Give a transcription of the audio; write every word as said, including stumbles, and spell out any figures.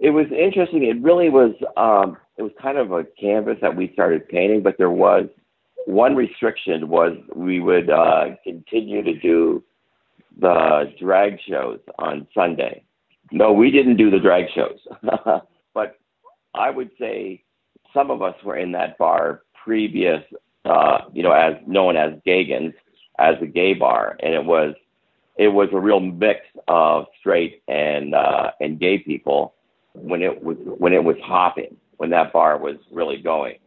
it was interesting. It really was. Um, it was kind of a canvas that we started painting, but there was one restriction was we would uh, continue to do the drag shows on Sunday. No, we didn't do the drag shows, but I would say some of us were in that bar previous, uh, you know, as known as Gagan's, as a gay bar, and it was it was a real mix of straight and uh, and gay people when it was when it was hopping, when that bar was really going.